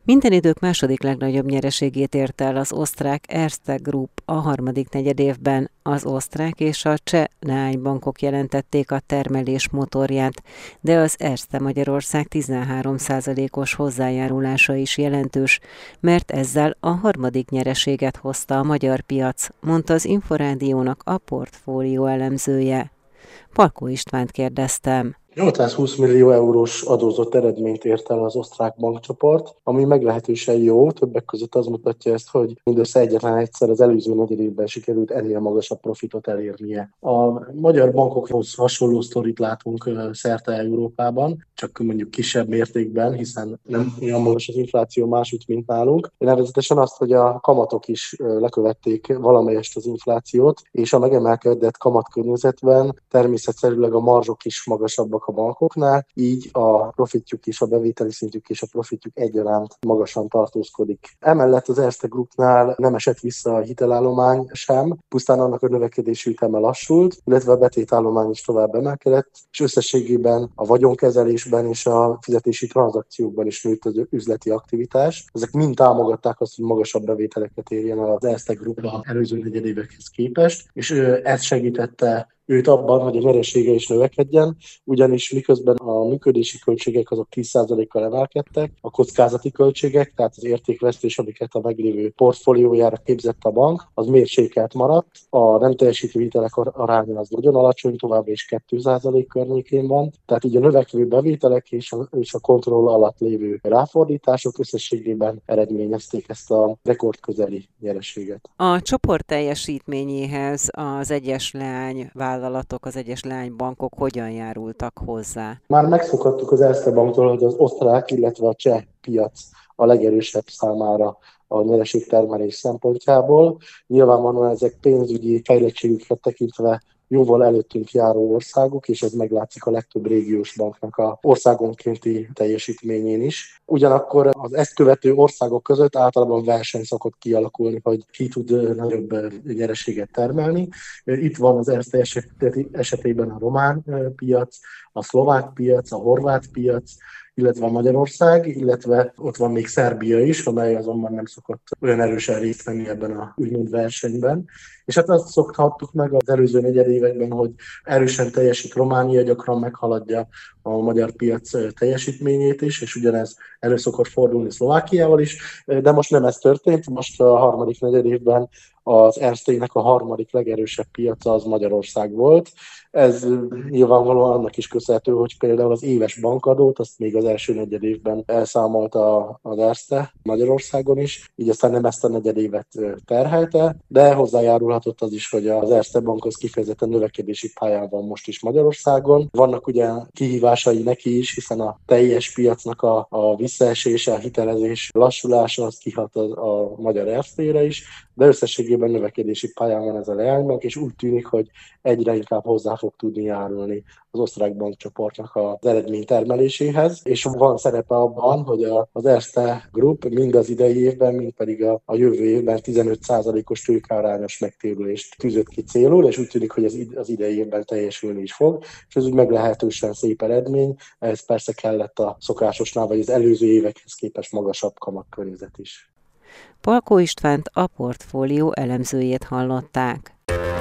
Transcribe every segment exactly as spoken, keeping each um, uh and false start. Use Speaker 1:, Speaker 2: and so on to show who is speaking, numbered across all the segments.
Speaker 1: Minden idők második legnagyobb nyereségét érte el az osztrák Erste Group a harmadik negyedévben. Az osztrák és a cseh leánybankok jelentették a termelés motorját, de az Erste Magyarország tizenhárom százalékos hozzájárulása is jelentős, mert ezzel a harmadik nyereséget hozta a magyar piac, mondta az Inforádiónak a portfólió elemzője. Palkó Istvánt kérdeztem.
Speaker 2: nyolcszázhúsz millió eurós adózott eredményt ért el az osztrák bankcsoport, ami meglehetősen jó, többek között az mutatja ezt, hogy mindössze egyetlen egyszer az előző negyedévben sikerült ennél magasabb profitot elérnie. A magyar bankokhoz hasonló sztorit látunk szerte Európában, csak mondjuk kisebb mértékben, hiszen nem olyan magas az infláció másút, mint nálunk. Nevezetesen azt, hogy a kamatok is lekövették valamelyest az inflációt, és a megemelkedett kamatkörnyezetben természetszerűleg a marzsok is magasabbak a bankoknál, így a profitjuk is, a bevételi szintjük és a profitjuk egyaránt magasan tartózkodik. Emellett az Erste Groupnál nem esett vissza a hitelállomány sem, pusztán annak a növekedési üteme lassult, illetve a betétállomány is tovább emelkedett, és összességében a vagyonkezelésben és a fizetési tranzakciókban is nőtt az üzleti aktivitás. Ezek mind támogatták azt, hogy magasabb bevételeket érjen az Erste Group az előző negyedévekhez képest, és ez segítette őt abban, hogy a nyeresége is növekedjen, ugyanis miközben a működési költségek azok tíz százalékkal emelkedtek, a kockázati költségek, tehát az értékvesztés, amiket a meglévő portfóliójára képzett a bank, az mérsékelt maradt, a nem teljesítő hitelek aránya az nagyon alacsony, továbbra is két százalék környékén van, tehát így a növekvő bevételek és a, és a kontroll alatt lévő ráfordítások összességében eredményezték ezt a rekordközeli nyereséget.
Speaker 1: A csoport teljesítményéhez az egyes leány vállalatok, az egyes leánybankok hogyan járultak hozzá?
Speaker 2: Már megszokhattuk az Erste Banktól, hogy az osztrák, illetve a cseh piac a legerősebb számára a nyereségtermelés szempontjából. Nyilvánvalóan ezek pénzügyi fejlettségüket tekintve jóval előttünk járó országok, és ez meglátszik a legtöbb régiós banknak a országonkénti teljesítményén is. Ugyanakkor az ezt követő országok között általában verseny szokott kialakulni, hogy ki tud nagyobb nyereséget termelni. Itt van az Erste esetében a román piac, a szlovák piac, a horvát piac, illetve a Magyarország, illetve ott van még Szerbia is, amely azonban nem szokott olyan erősen részt venni ebben a úgymond versenyben. És hát azt szokhattuk meg az előző negyedévekben, hogy erősen teljesít Románia, gyakran meghaladja a magyar piac teljesítményét is, és ugyanez elő szokott fordulni Szlovákiával is, de most nem ez történt, most a harmadik negyedévben az Erste-nek a harmadik legerősebb piaca az Magyarország volt. Ez nyilvánvalóan annak is köszönhető, hogy például az éves bankadót, azt még az első negyedévben elszámolta az Erste Magyarországon is, így aztán nem ezt a negyedévet terhelte, de hozzájárulhatott az is, hogy az Erste Bank az kifejezetten növekedési pályán van most is Magyarországon. Vannak ugye kihívásai neki is, hiszen a teljes piacnak a, a visszaesése, a hitelezés lassulása, az kihat a, a magyar Erste-re is, de összességében növekedési pályán van ez a leánybank, és úgy tűnik, hogy egyre inkább hozzá fog tudni járulni az osztrák bankcsoportnak az eredménytermeléséhez, és van szerepe abban, hogy az Erste Group mind az idei évben, mind pedig a, a jövő évben tizenöt százalékos tőkearányos megtérülést tűzött ki célul, és úgy tűnik, hogy ez az idei évben teljesülni is fog, és ez úgy meglehetősen szép eredmény, ehhez persze kellett a szokásosnál, vagy az előző évekhez képest magasabb kamatkörnyezet is.
Speaker 1: Palkó Istvánt, a portfólió elemzőjét hallották.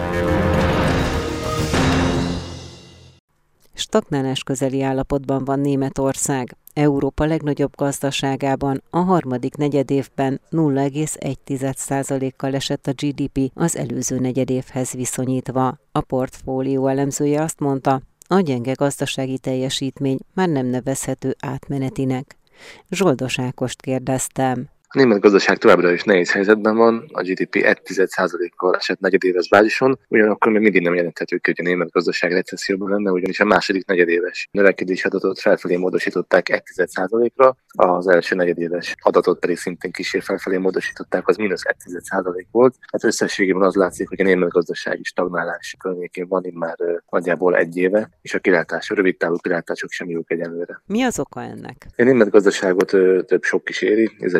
Speaker 1: Stagnálás közeli állapotban van Németország. Európa legnagyobb gazdaságában a harmadik negyedévben nulla egész egy százalékkal esett a gé dé pé az előző negyedévhez viszonyítva. A portfólió elemzője azt mondta, a gyenge gazdasági teljesítmény már nem nevezhető átmenetinek. Zsoldos Ákost kérdeztem.
Speaker 3: A német gazdaság továbbra is nehéz helyzetben van, a gé dé pé egy százalékkal esett negyedéves bázison, ugyanakkor még mindig nem jelenthető ki, hogy a német gazdaság recesszióban lenne, ugyanis a második negyedéves növekedési adatot felfelé módosították egy százalékra, az első negyedéves adatot pedig szintén kísér felfelé módosították, az mínusz egy százalék volt. Hát összességében az látszik, hogy a német gazdaság is stagnálás környékén van már nagyjából egy éve, és a kilátás, a rövid távú kilátások sem jók egyenlőre.
Speaker 1: Mi az oka ennek?
Speaker 3: A német gazdaságot több sok kíséri, ez egyik még a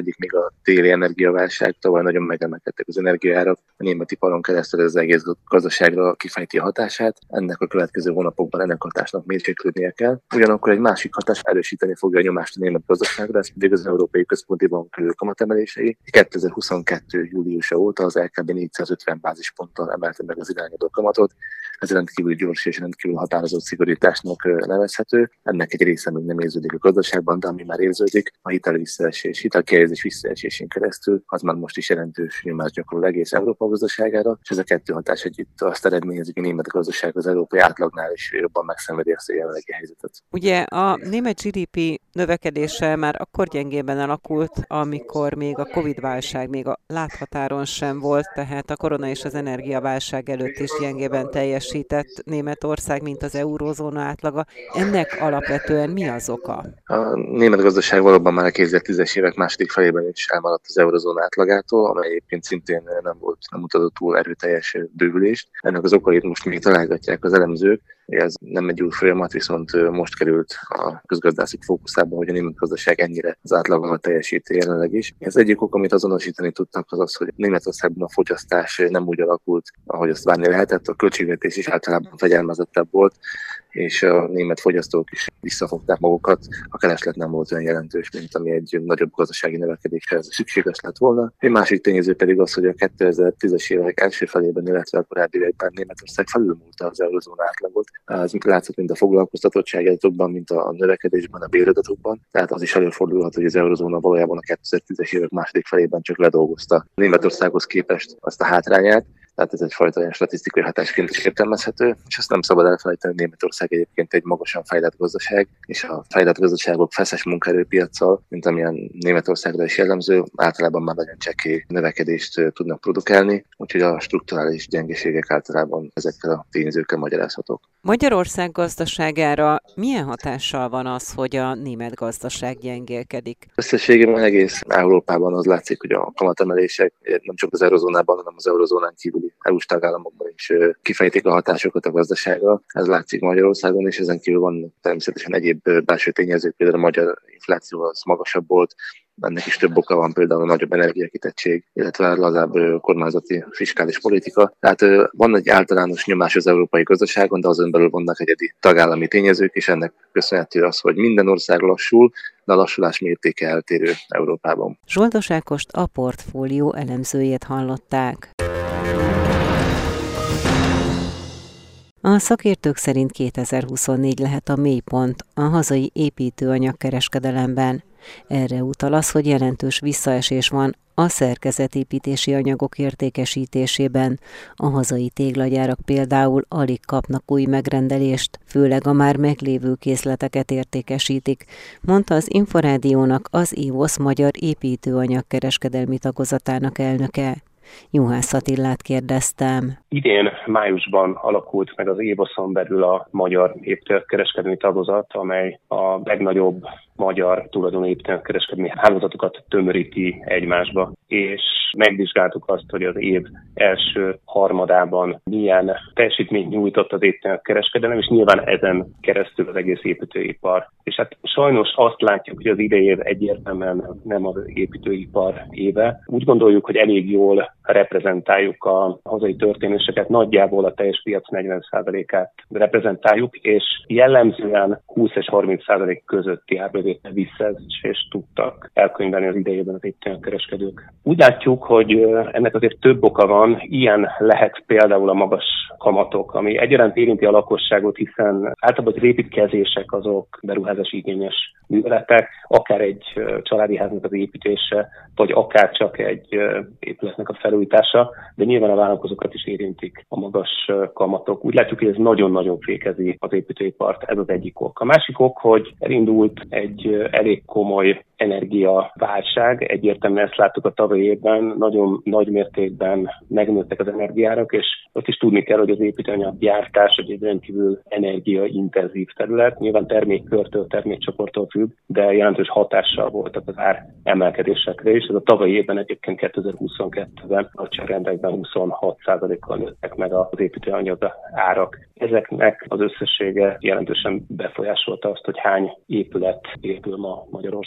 Speaker 3: a téli energiaválság, tavaly nagyon megemelkedtek az energiaárak, a német iparon keresztül az egész gazdaságra kifejti a hatását, ennek a következő hónapokban ennek hatásnak mérséklődnie kell. Ugyanakkor egy másik hatás erősíteni fogja a nyomást a német gazdaságra, ez pedig az Európai Központi Bank kamatemelései. kétezer-huszonkettő júliusa óta az el ká bé négyszázötven bázisponttal emelte meg az irányadó kamatot, ez rendkívül gyors és rendkívül határozott szigorításnak nevezhető. Ennek egy része még nem érződik a gazdaságban, de ami már érződik, a hitel visszaesés, hitelkihelyezés visszaesésén keresztül, az már most is jelentős nyomást gyakorol egész Európa gazdaságára, és ez a kettő hatás együtt azt eredményezi, hogy a német gazdaság az európai átlagnál is jobban megszenvedi ezt a jelenlegi helyzetet.
Speaker 1: Ugye a német gé dé pé növekedése már akkor gyengében alakult, amikor még a Covid-válság még a láthatáron sem volt, tehát a korona és az energiaválság előtt is gyengében teljesített Németország, mint az eurózóna átlaga. Ennek alapvetően mi az oka?
Speaker 3: A német gazdaság valóban már a kétezer-tízes évek második felében is elmaradt az eurózóna átlagától, amely egyébként szintén nem volt, nem mutatott túl erőteljes bővülést. Ennek az okait most még találgatják az elemzők. Ez nem egy új folyamat, viszont most került a közgazdászok fókuszába, hogy a német gazdaság ennyire az átlag alatt teljesíti jelenleg is. Az egyik ok, amit azonosítani tudtak, az az, hogy Németországban a fogyasztás nem úgy alakult, ahogy azt várni lehetett, a költségvetés is általában fegyelmezettebb volt, és a német fogyasztók is visszafogták magukat, a kereslet nem volt olyan jelentős, mint ami egy nagyobb gazdasági növekedéshez szükséges lett volna. Egy másik tényező pedig az, hogy a kétezer-tízes évek első felében, illetve a korábbi években Németország felülmúlta az eurozóna átlagot. Ez látszott mind a foglalkoztatottság adatokban, mint a növekedésben, a béradatokban. Tehát az is előfordulhat, hogy az eurozóna valójában a kétezer-tízes évek második felében csak ledolgozta Németországhoz képest azt a hátrányát. Tehát ez egyfajta olyan statisztikai hatásként is értelmezhető, és azt nem szabad elfelejteni, hogy Németország egyébként egy magasan fejlett gazdaság, és a fejlett gazdaságok feszes munkaerőpiaccal, mint amilyen Németországra is jellemző, általában már nagyon csekély növekedést tudnak produkálni, úgyhogy a strukturális gyengeségek általában ezekkel a tényezőkkel magyarázhatók.
Speaker 1: Magyarország gazdaságára milyen hatással van az, hogy a német gazdaság gyengélkedik?
Speaker 3: Összességében egész Európában az látszik, hogy a kamatemelések nem csak az eurozónában, hanem az eurozónán kívüli é u-s tagállamokban is kifejtik a hatásokat a gazdaságra. Ez látszik Magyarországon, és ezen kívül van természetesen egyéb belső tényezők, például a magyar infláció az magasabb volt, ennek is több oka van, például a nagyobb energiakitettség, illetve a lazább kormányzati fiskális politika. Tehát van egy általános nyomás az európai gazdaságon, de azon belül vannak egyedi tagállami tényezők, és ennek köszönhető az, hogy minden ország lassul, de a lassulás mértéke eltérő Európában.
Speaker 1: Zsoldos Ákost, a Portfólió elemzőjét hallották. A szakértők szerint kétezer-huszonnégy lehet a mélypont a hazai építőanyagkereskedelemben. Erre utal az, hogy jelentős visszaesés van a szerkezetépítési anyagok értékesítésében. A hazai téglagyárak például alig kapnak új megrendelést, főleg a már meglévő készleteket értékesítik, mondta az Inforádiónak az évosz magyar építőanyagkereskedelmi tagozatának elnöke. Juhász Attilát kérdeztem.
Speaker 4: Idén májusban alakult meg az évoszon belül a magyar építőkereskedelmi tagozat, amely a legnagyobb magyar tulajdonú építőkereskedelmi hálózatokat tömöríti egymásba, és megvizsgáltuk azt, hogy az év első harmadában milyen teljesítményt nyújtott az építőkereskedelem, és nyilván ezen keresztül az egész építőipar. És hát sajnos azt látjuk, hogy az idei év egyértelműen nem az építőipar éve. Úgy gondoljuk, hogy elég jól reprezentáljuk a hazai történéseket, nagyjából a teljes piac negyven százalékát reprezentáljuk, és jellemzően húsz és harminc százalék közötti árbevétel visszaesést tudtak elkönyvelni az idejében az építőkereskedők. Úgy látjuk, hogy ennek azért több oka van, ilyen lehet például a magas kamatok, ami egyaránt érinti a lakosságot, hiszen általában az építkezések azok beruházási igényes műveletek, akár egy családi háznak az építése, vagy akár csak egy épületnek a felújítása, de nyilván a vállalkozókat is érintik a magas kamatok. Úgy látjuk, hogy ez nagyon-nagyon fékezi az építőipart, ez az egyik ok. A másik ok, hogy elindult egy elég komoly energiaválság, egyértelműen ezt láttuk a tavalyi évben, nagyon nagy mértékben megnőttek az energiárak, és ott is tudni kell, hogy az építőanyaggyártás egy rendkívül energiaintenzív terület, nyilván termékkörtől, termékcsoporttól függ, de jelentős hatással voltak az ár emelkedésekre is. Ez a tavalyi évben egyébként kétezer-huszonkettőben nagyságrendekben huszonhat százalékkal nőttek meg az építőanyag árak. Ezeknek az összessége jelentősen befolyásolta azt, hogy hány épület épül ma Magyarországon.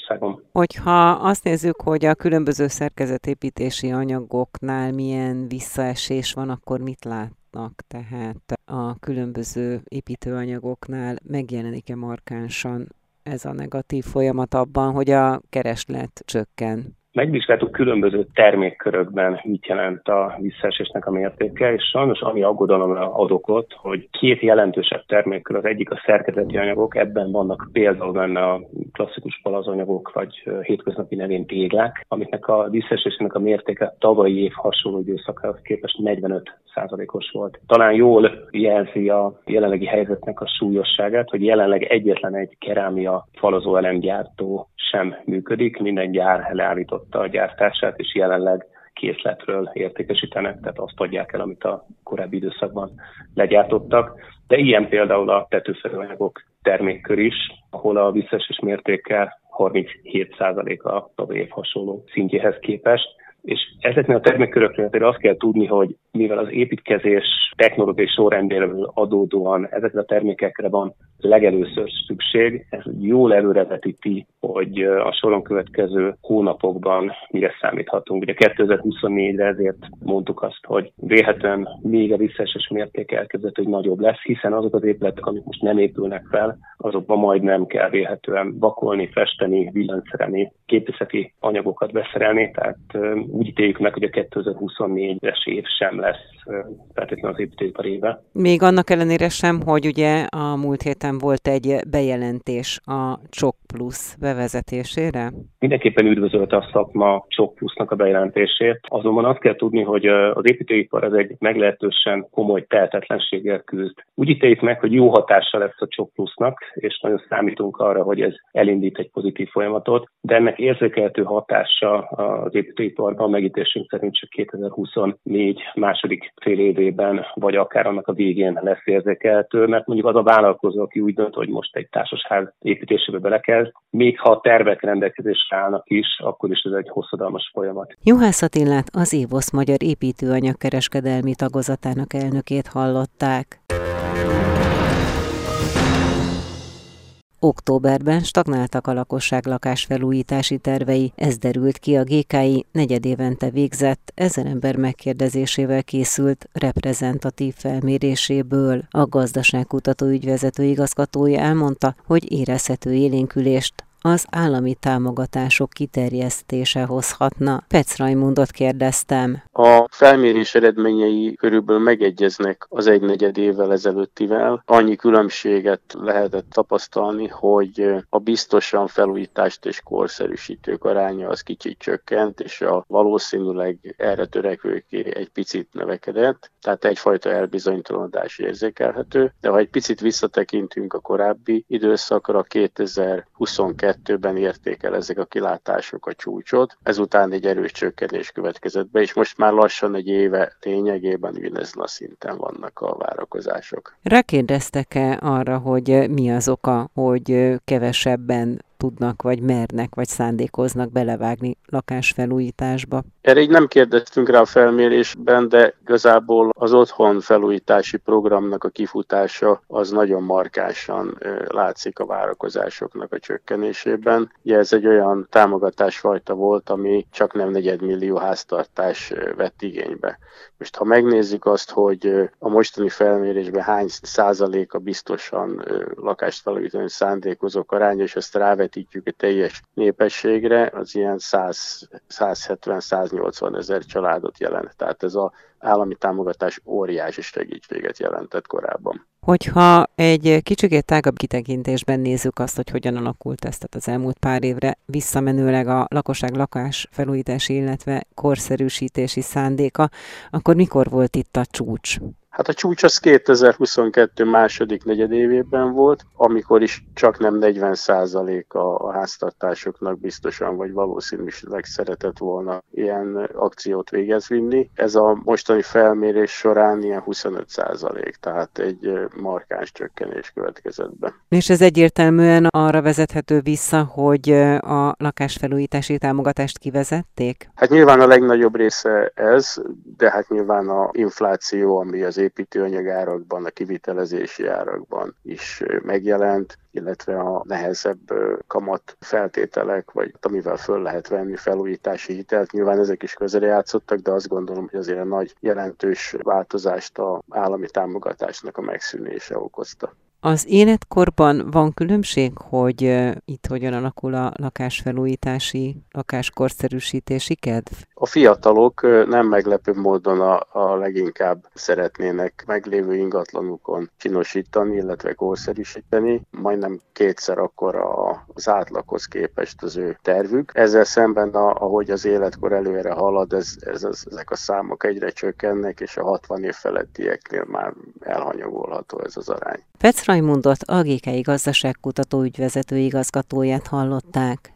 Speaker 1: Hogyha azt nézzük, hogy a különböző szerkezetépítési anyagoknál milyen visszaesés van, akkor mit látnak? Tehát a különböző építőanyagoknál megjelenik-e markánsan ez a negatív folyamat abban, hogy a kereslet csökken?
Speaker 4: Megvizsgáltuk különböző termékkörökben, mit jelent a visszaesésnek a mértéke, és sajnos ami aggodalomra ad okot, hogy két jelentősebb termékkör, az egyik a szerkezeti anyagok, ebben vannak például benne a klasszikus palazanyagok, vagy hétköznapi nevén téglák, amiknek a visszaesésnek a mértéke tavalyi év hasonló időszakához képest negyvenöt százalékos volt. Talán jól jelzi a jelenlegi helyzetnek a súlyosságát, hogy jelenleg egyetlen egy kerámia falazóelemgyártó sem működik, minden gyár leállította a gyártását, és jelenleg készletről értékesítenek, tehát azt adják el, amit a korábbi időszakban legyártottak. De ilyen például a tetőszerűanyagok termékkör is, ahol a visszaesés mértéke harminchét százalék a tavalyi év hasonló szintjéhez képest. És ezeknél a termékköröknél azt kell tudni, hogy mivel az építkezés technológiai sorrendjéből adódóan ezekre a termékekre van legelőször szükség, ez jól előrevetíti, hogy a soron következő hónapokban mire számíthatunk. Ugye kétezer-huszonnégyre ezért mondtuk azt, hogy vélhetően még a visszaesés mértéke elkezdett, hogy nagyobb lesz, hiszen azok az épületek, amik most nem épülnek fel, azokban majd nem kell vélhetően vakolni, festeni, villanyszerelni, képészeti anyagokat beszerelni, tehát úgy ítéljük meg, hogy a kétezer-huszonnégyes év sem lesz feltétlenül az építőipar éve.
Speaker 1: Még annak ellenére sem, hogy ugye a múlt héten volt egy bejelentés a Csok Plusz bevezetésére?
Speaker 4: Mindenképpen üdvözölte a szakma Csok Plusznak a bejelentését. Azonban azt kell tudni, hogy az építőipar ez egy meglehetősen komoly tehetetlenséggel küzd. Úgy ítéljük meg, hogy jó hatása lesz a Csok Plusznak, és nagyon számítunk arra, hogy ez elindít egy pozitív folyamatot, de ennek érzékelhető hatása az építőiparban megítélésünk szerint csak kétezer-huszonnégy második fél évében, vagy akár annak a végén lesz érzékelhető, mert mondjuk az a vállalkozó, aki úgy dönt, hogy most egy társasház építésébe belekezd, még ha a tervek rendelkezésre állnak is, akkor is ez egy hosszadalmas folyamat.
Speaker 1: Juhász Attilát, az évosz Magyar Építőanyagkereskedelmi Tagozatának elnökét hallották. Októberben stagnáltak a lakosság lakásfelújítási tervei, ez derült ki a gé ká i negyedévente végzett, ezer ember megkérdezésével készült reprezentatív felméréséből. A gazdaságkutató ügyvezető igazgatója elmondta, hogy érezhető élénkülést az állami támogatások kiterjesztése hozhatna. Petsz Rajmundot kérdeztem.
Speaker 5: A felmérés eredményei körülbelül megegyeznek az egy negyed évvel ezelőttivel. Annyi különbséget lehetett tapasztalni, hogy a biztosan felújítást és korszerűsítők aránya az kicsit csökkent, és a valószínűleg erre törekvőké egy picit növekedett, tehát egyfajta elbizonytalanodás érzékelhető. De ha egy picit visszatekintünk a korábbi időszakra, kétezer-huszonkettőben érték el ezek a kilátások a csúcsot, ezután egy erős csökkenés következett be, és most már lassan egy éve lényegében ugyanezen a szinten vannak a várakozások.
Speaker 1: Rákérdeztek-e arra, hogy mi az oka, hogy kevesebben tudnak, vagy mernek, vagy szándékoznak belevágni lakásfelújításba?
Speaker 5: Erre így nem kérdeztünk rá a felmérésben, de igazából az otthon felújítási programnak a kifutása az nagyon markánsan látszik a várakozásoknak a csökkenésében. Ugye ez egy olyan támogatásfajta volt, ami csak nem negyedmillió háztartás vett igénybe. Most ha megnézzük azt, hogy a mostani felmérésben hány százaléka biztosan lakást felújítani szándékozók aránya, és ezt rávetítjük a teljes népességre, az ilyen száz, százhetven száznyolcvan ezer családot jelent. Tehát ez az állami támogatás óriási segítséget jelentett korábban.
Speaker 1: Hogyha egy kicsikét tágabb kitekintésben nézzük azt, hogy hogyan alakult ez, tehát az elmúlt pár évre visszamenőleg a lakosság lakásfelújítási, illetve korszerűsítési szándéka, akkor mikor volt itt a csúcs?
Speaker 5: Hát a csúcs az kétezer-huszonkettő második negyedévében volt, amikor is csak nem negyven százaléka a háztartásoknak biztosan vagy valószínűleg szeretett volna ilyen akciót végezvinni. Ez a mostani felmérés során ilyen huszonöt százalék, tehát egy markáns csökkenés következett be.
Speaker 1: És ez egyértelműen arra vezethető vissza, hogy a lakásfelújítási támogatást kivezették?
Speaker 5: Hát nyilván a legnagyobb része ez, de hát nyilván az infláció, ami az építőanyagárakban, a kivitelezési árakban is megjelent, illetve a nehezebb kamat feltételek, vagy amivel föl lehet venni felújítási hitelt. Nyilván ezek is közrejátszottak, de azt gondolom, hogy azért a nagy jelentős változást az állami támogatásnak a megszűnése okozta.
Speaker 1: Az életkorban van különbség, hogy uh, itt hogyan alakul a lakásfelújítási, lakáskorszerűsítési kedv?
Speaker 5: A fiatalok nem meglepő módon a, a leginkább szeretnének meglévő ingatlanukon csinosítani, illetve korszerűsíteni, majdnem kétszer akkora az átlaghoz képest az ő tervük. Ezzel szemben, a, ahogy az életkor előre halad, ez, ez, ez, ezek a számok egyre csökkennek, és a hatvan év felettieknél már elhanyagolható ez az arány.
Speaker 1: Petsz Rajmundot, a gé ká i gazdaságkutató ügyvezető igazgatóját hallották.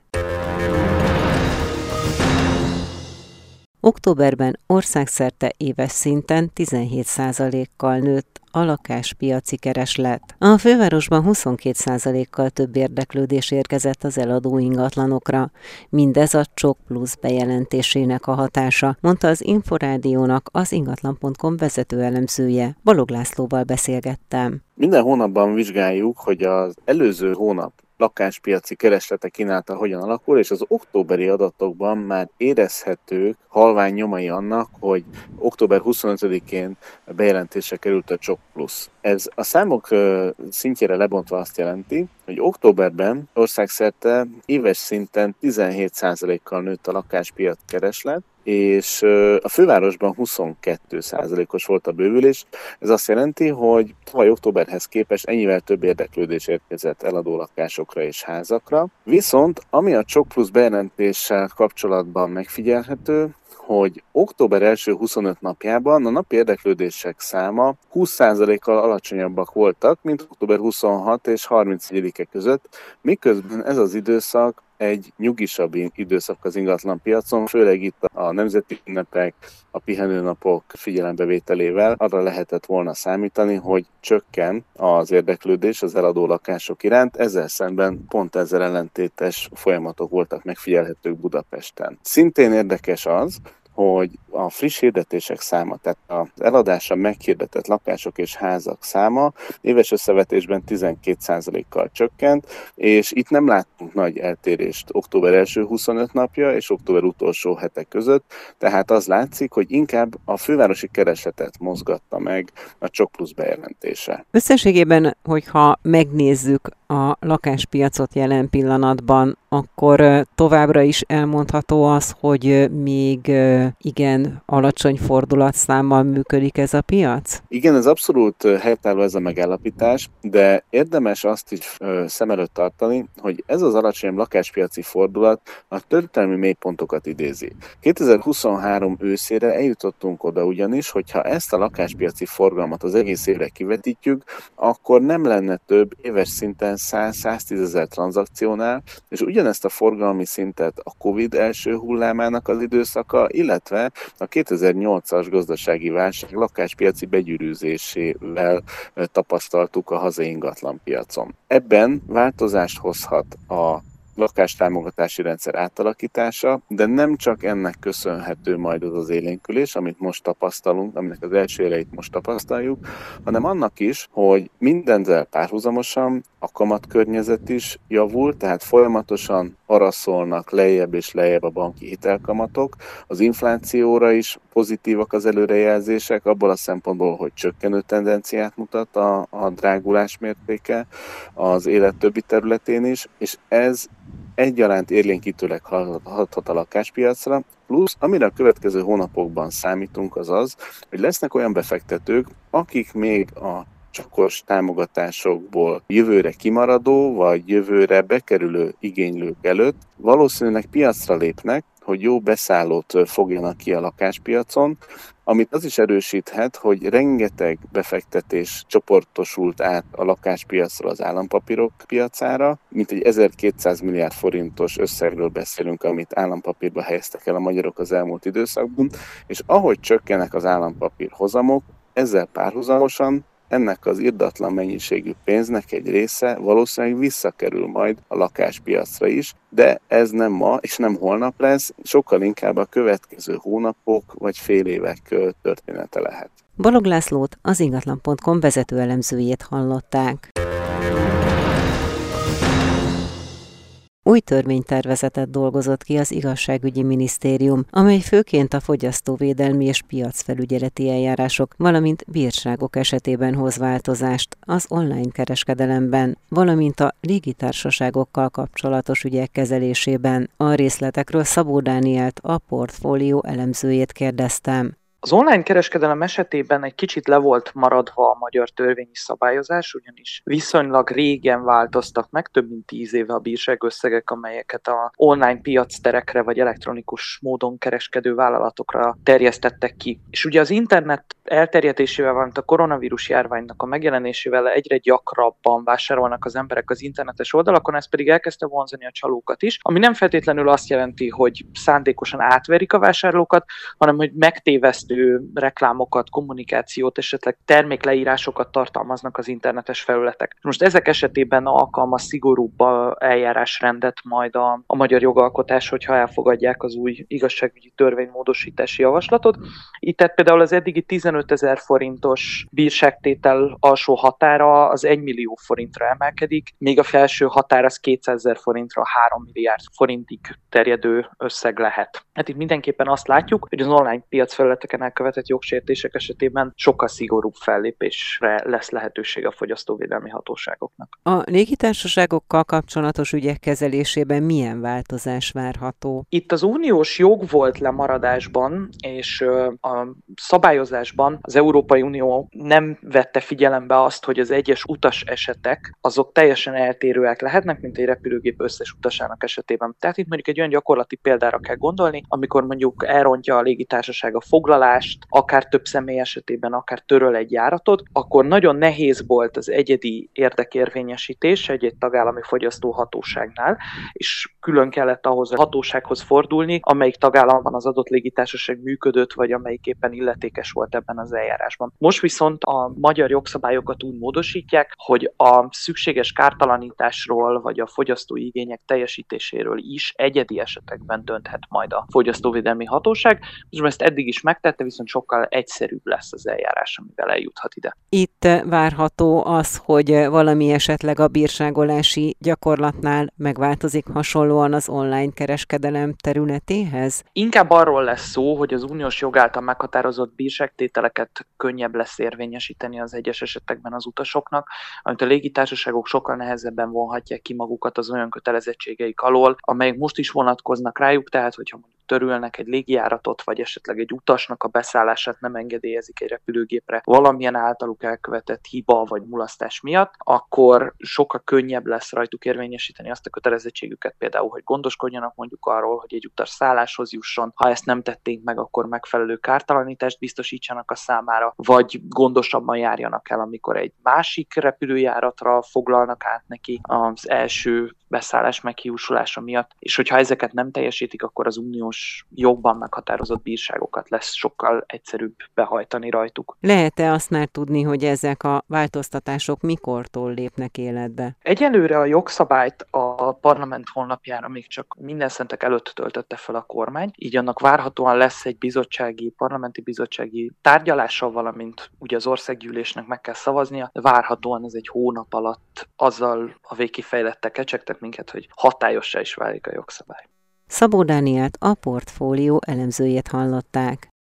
Speaker 1: Októberben országszerte éves szinten tizenhét százalékkal nőtt a lakáspiaci kereslet. A fővárosban huszonkét százalékkal több érdeklődés érkezett az eladó ingatlanokra. Mindez a Csok Plusz bejelentésének a hatása, mondta az Inforádiónak az ingatlan pont com vezető elemzője. Balog Lászlóval beszélgettem.
Speaker 6: Minden hónapban vizsgáljuk, hogy az előző hónap lakáspiaci kereslete kínálta hogyan alakul, és az októberi adatokban már érezhetők halvány nyomai annak, hogy október huszonötödikén bejelentésre került a Csok Plusz. Ez a számok szintjére lebontva azt jelenti, hogy októberben országszerte éves szinten tizenhét százalékkal nőtt a lakáspiac kereslet, és a fővárosban huszonkettő százalékos volt a bővülés. Ez azt jelenti, hogy tavaly októberhez képest ennyivel több érdeklődés érkezett eladó lakásokra és házakra. Viszont ami a Csok Plusz bejelentéssel kapcsolatban megfigyelhető, hogy október első huszonöt napjában a napi érdeklődések száma húsz százalékkal alacsonyabbak voltak, mint október huszonhat és harmincegyedike között, miközben ez az időszak egy nyugisabb időszak az ingatlan piacon, főleg itt a nemzeti ünnepek, a pihenőnapok figyelembevételével arra lehetett volna számítani, hogy csökken az érdeklődés az eladó lakások iránt, ezzel szemben pont ezzel ellentétes folyamatok voltak megfigyelhetők Budapesten. Szintén érdekes az, hogy a friss hirdetések száma, tehát az eladásra meghirdetett lakások és házak száma éves összevetésben tizenkét százalékkal csökkent, és itt nem láttunk nagy eltérést október első huszonöt napja és október utolsó hetek között, tehát az látszik, hogy inkább a fővárosi keresletet mozgatta meg a Csok Plusz bejelentése.
Speaker 1: Összességében, hogyha megnézzük a lakáspiacot jelen pillanatban, akkor továbbra is elmondható az, hogy még igen alacsony fordulatszámmal működik ez a piac?
Speaker 6: Igen, ez abszolút helytálló ez a megállapítás, de érdemes azt is szem előtt tartani, hogy ez az alacsony lakáspiaci fordulat a történelmi mélypontokat idézi. kétezer-huszonhárom őszére eljutottunk oda ugyanis, hogyha ezt a lakáspiaci forgalmat az egész évre kivetítjük, akkor nem lenne több éves szinten száz-száztízezer tranzakciónál, és ugyanezt a forgalmi szintet a Covid első hullámának az időszaka, illetve a kétezer-nyolcas gazdasági válság lakáspiaci begyűrűzésével tapasztaltuk a hazai ingatlanpiacon. Ebben változást hozhat a lakástámogatási rendszer átalakítása, de nem csak ennek köszönhető majd az az élénkülés, amit most tapasztalunk, aminek az első jeleit most tapasztaljuk, hanem annak is, hogy mindezzel párhuzamosan a kamatkörnyezet is javul, tehát folyamatosan araszolnak lejjebb és lejjebb a banki hitelkamatok, az inflációra is pozitívak az előrejelzések, abból a szempontból, hogy csökkenő tendenciát mutat a, a drágulás mértéke az élet többi területén is, és ez egyaránt érlénkítőleg hathat a lakáspiacra, plusz amire a következő hónapokban számítunk az az, hogy lesznek olyan befektetők, akik még a csakos támogatásokból jövőre kimaradó, vagy jövőre bekerülő igénylők előtt valószínűleg piacra lépnek, hogy jó beszállót fogjanak ki a lakáspiacon, amit az is erősíthet, hogy rengeteg befektetés csoportosult át a lakáspiacról az állampapírok piacára, mint egy ezerkétszáz milliárd forintos összegről beszélünk, amit állampapírba helyeztek el a magyarok az elmúlt időszakban, és ahogy csökkennek az állampapír hozamok, ezzel párhuzamosan ennek az irdatlan mennyiségű pénznek egy része valószínűleg visszakerül majd a lakáspiacra is, de ez nem ma és nem holnap lesz, sokkal inkább a következő hónapok vagy fél évek története lehet.
Speaker 1: Balogh Lászlót, az ingatlan pont com vezető elemzőjét hallották. Új törvénytervezetet dolgozott ki az Igazságügyi Minisztérium, amely főként a fogyasztóvédelmi és piacfelügyeleti eljárások, valamint bírságok esetében hoz változást az online kereskedelemben, valamint a légitársaságokkal kapcsolatos ügyek kezelésében. A részletekről Szabó Dánielt, a portfólió elemzőjét kérdeztem.
Speaker 7: Az online kereskedelem esetében egy kicsit le volt maradva a magyar törvényi szabályozás, ugyanis viszonylag régen változtak meg, több mint tíz éve a bírságösszegek, amelyeket a online piacterekre vagy elektronikus módon kereskedő vállalatokra terjesztettek ki. És ugye az internet elterjedésével, valamint a koronavírus járványnak a megjelenésével egyre gyakrabban vásárolnak az emberek az internetes oldalakon, ez pedig elkezdte vonzani a csalókat is, ami nem feltétlenül azt jelenti, hogy szándékosan átverik a vásárlókat, hanem hogy megtévesztő reklámokat, kommunikációt, esetleg termékleírásokat tartalmaznak az internetes felületek. Most ezek esetében alkalmaz szigorúbb eljárásrendet majd a, a magyar jogalkotás, hogyha elfogadják az új igazságügyi törvénymódosítási javaslatot. Itt tehát például az eddigi tizenötezer forintos bírságtétel alsó határa az egy millió forintra emelkedik, még a felső határ az kétszázezer forintra három milliárd forintig terjedő összeg lehet. Hát itt mindenképpen azt látjuk, hogy az online piacfelületeken elkövetett jogsértések esetében sokkal szigorúbb fellépésre lesz lehetőség a fogyasztóvédelmi hatóságoknak.
Speaker 1: A légitársaságokkal kapcsolatos ügyek kezelésében milyen változás várható?
Speaker 7: Itt az uniós jog volt lemaradásban, és a szabályozásban az Európai Unió nem vette figyelembe azt, hogy az egyes utas esetek azok teljesen eltérőek lehetnek, mint egy repülőgép összes utasának esetében. Tehát itt mondjuk egy olyan gyakorlati példára kell gondolni, amikor mondjuk elrontja a légitársaság a foglalást, akár több személy esetében, akár töröl egy járatot, akkor nagyon nehéz volt az egyedi érdekérvényesítés egy-egy tagállami fogyasztóhatóságnál, és külön kellett ahhoz a hatósághoz fordulni, amelyik tagállamban az adott légitársaság működött, vagy amelyik éppen illetékes volt ebben az eljárásban. Most viszont a magyar jogszabályokat úgy módosítják, hogy a szükséges kártalanításról, vagy a fogyasztói igények teljesítéséről is egyedi esetekben dönthet majd a fogyasztóvédelmi hatóság. Most ezt eddig is megtette, viszont sokkal egyszerűbb lesz az eljárás, amivel eljuthat ide.
Speaker 1: Itt várható az, hogy valami esetleg a bírságolási gyakorlatnál megváltozik hasonlóan az online kereskedelem területéhez?
Speaker 7: Inkább arról lesz szó, hogy az uniós jog által meghatározott bírságtételeket könnyebb lesz érvényesíteni az egyes esetekben az utasoknak, amit a légitársaságok sokkal nehezebben vonhatják ki magukat az olyan kötelezettségeik alól, amelyek most is vonatkoznak rájuk, tehát hogyha mondjuk törülnek egy légijáratot, vagy esetleg egy utasnak a beszállását nem engedélyezik egy repülőgépre valamilyen általuk elkövetett hiba vagy mulasztás miatt, akkor sokkal könnyebb lesz rajtuk érvényesíteni azt a kötelezettségüket, például, hogy gondoskodjanak mondjuk arról, hogy egy utas szálláshoz jusson, ha ezt nem tették meg, akkor megfelelő kártalanítást biztosítsanak a számára, vagy gondosabban járjanak el, amikor egy másik repülőjáratra foglalnak át neki az első beszállás meghiúsulása miatt, és hogyha ezeket nem teljesítik, akkor az uniós jogban meghatározott bírságokat lesz sokkal egyszerűbb behajtani rajtuk.
Speaker 1: Lehet-e azt már tudni, hogy ezek a változtatások mikortól lépnek életbe?
Speaker 7: Egyelőre a jogszabályt a parlament honlapjára még csak minden szentek előtt töltötte fel a kormány, így annak várhatóan lesz egy bizottsági, parlamenti bizottsági tárgyalással, valamint ugye az országgyűlésnek meg kell szavaznia, de várhatóan ez egy hónap alatt azzal a végkifejlettel kecsegtek minket, hogy hatályossá is válik a jogszabály.
Speaker 1: Szabó Dánielt, a portfólió elemzőjét hallották.